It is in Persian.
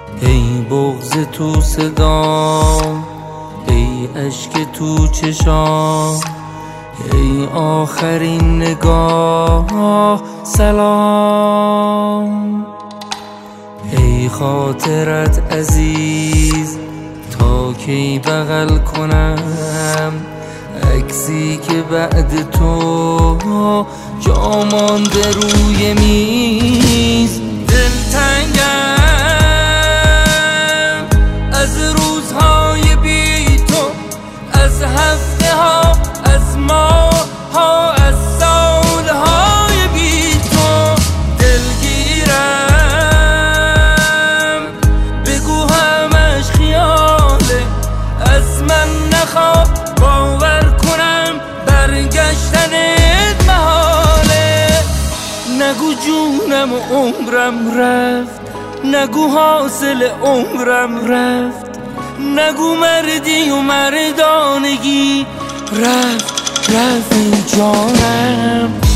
ای بغض تو صدام، ای اشک تو چشام، ای آخرین نگاه سلام. ای خاطرت عزیز، تا کی بغل کنم عکسی که بعد تو جا مانده روی میز. دلتنگم از روزهای بی تو، از هفته ها، از ماه ها، از سالهای بی تو. دلگیرم بگو همش خیاله، از من نخواه باور کنم برگشتنت محاله. نگو جونم و عمرم رفت، نگو حاصل عمرم رفت، نگو مردی و مردانگی رفت ای جانم.